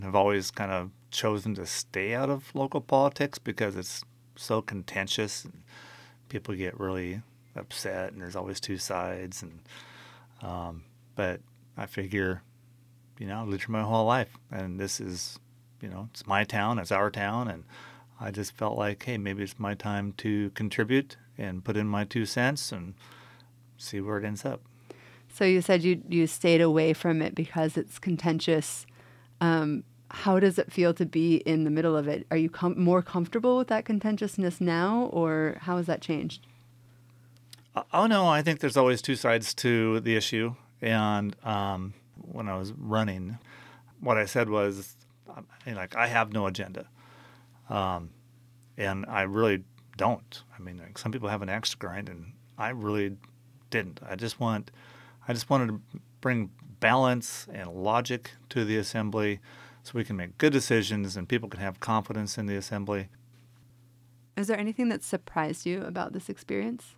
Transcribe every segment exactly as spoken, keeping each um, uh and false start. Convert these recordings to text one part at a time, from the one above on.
I've always kind of chosen to stay out of local politics because it's so contentious and people get really upset and there's always two sides. And um, but I figure, you know, I've lived here my whole life, and this is, you know, it's my town, it's our town, and I just felt like, hey, maybe it's my time to contribute and put in my two cents and see where it ends up. So you said you you stayed away from it because it's contentious. Um, how does it feel to be in the middle of it? Are you com- more comfortable with that contentiousness now, or how has that changed? Oh no, I think there's always two sides to the issue. And um, when I was running, what I said was, um, you know, like, I have no agenda, um, and I really don't. I mean, like, some people have an axe to grind, and I really didn't. I just want, I just wanted to bring balance and logic to the assembly, so we can make good decisions and people can have confidence in the assembly. Is there anything that surprised you about this experience?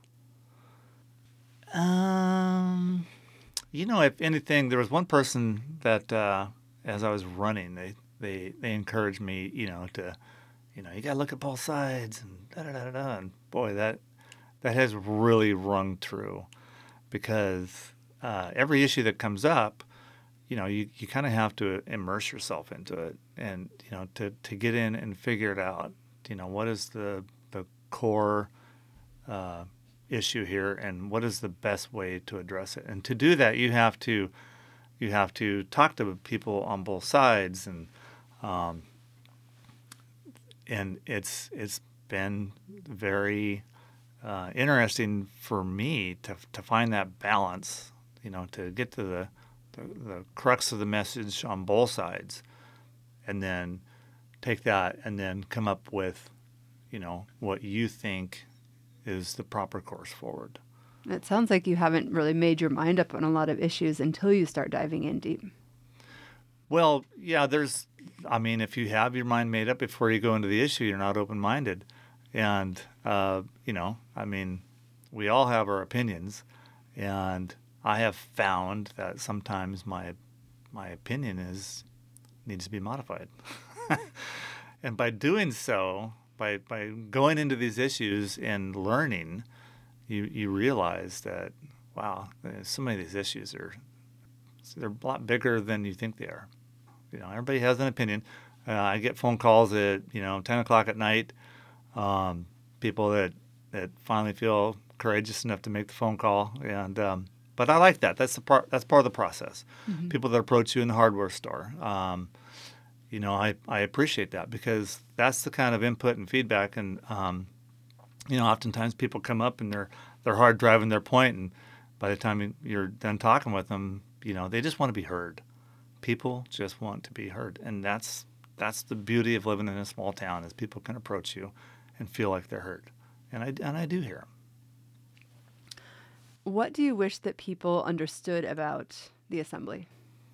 Um, you know, if anything, there was one person that, uh, as I was running, they, they, they encouraged me, you know, to, you know, you got to look at both sides and da da da da da. And boy, that, that has really rung true because uh, every issue that comes up, you know, you, you kind of have to immerse yourself into it and, you know, to, to get in and figure it out. You know, what is the, the core uh, issue here and what is the best way to address it? And to do that, you have to you have to talk to people on both sides, and um, and it's it's been very uh, interesting for me to to find that balance, you know, to get to the, the the crux of the message on both sides, and then take that and then come up with, you know, what you think is the proper course forward. It sounds like you haven't really made your mind up on a lot of issues until you start diving in deep. Well, yeah, there's, I mean, if you have your mind made up before you go into the issue, you're not open minded. And, uh, you know, I mean, we all have our opinions. And I have found that sometimes my, my opinion is, needs to be modified. And by doing so, by, by going into these issues and learning, you, you realize that, wow, so many of these issues are, they're a lot bigger than you think they are. You know, everybody has an opinion. Uh, I get phone calls at, you know, ten o'clock at night. Um, people that that finally feel courageous enough to make the phone call, and um, but I like that. That's the part. That's part of the process. Mm-hmm. People that approach you in the hardware store. Um, you know, I, I appreciate that because that's the kind of input and feedback. And um, you know, oftentimes people come up and they're they're hard driving their point, and by the time you're done talking with them, you know, they just want to be heard. People just want to be heard, and that's that's the beauty of living in a small town is people can approach you and feel like they're heard, and I and I do hear What do you wish that people understood about the assembly?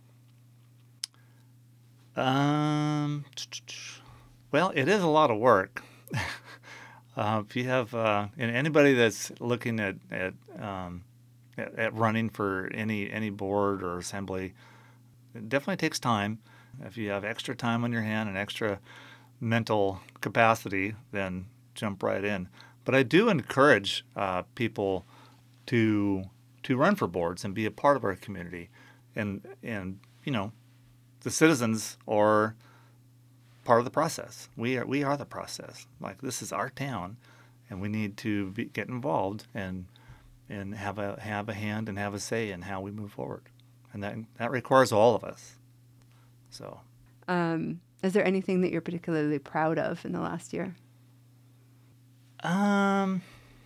them. Um, well, it is a lot of work. uh, if you have uh, and anybody that's looking at at, um, at at running for any any board or assembly, it definitely takes time. If you have extra time on your hand and extra mental capacity, then jump right in. But I do encourage uh, people to to run for boards and be a part of our community, and and you know, the citizens are part of the process. We are we are the process. Like, this is our town, and we need to be, get involved and and have a have a hand and have a say in how we move forward, and that that requires all of us. So. Um, is there anything that you're particularly proud of in the last year? Um,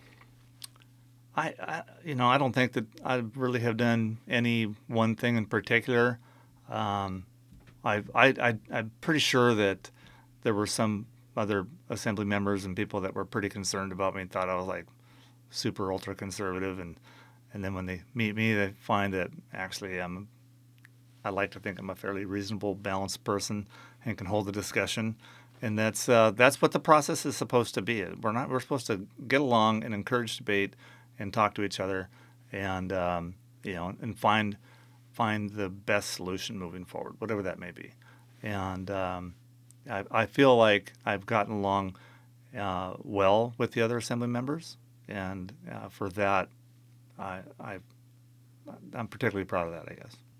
I, I, you know, I don't think that I really have done any one thing in particular. Um, I, I, I, I'm pretty sure that there were some other assembly members and people that were pretty concerned about me and thought I was like super ultra conservative, and and then when they meet me, they find that actually I'm. I like to think I'm a fairly reasonable, balanced person and can hold a discussion, and that's uh, that's what the process is supposed to be. We're not we're supposed to get along and encourage debate and talk to each other, and um, you know, and find find the best solution moving forward, whatever that may be. and um, I, I feel like I've gotten along uh, well with the other assembly members, and uh, for that, I, I I'm particularly proud of that, I guess.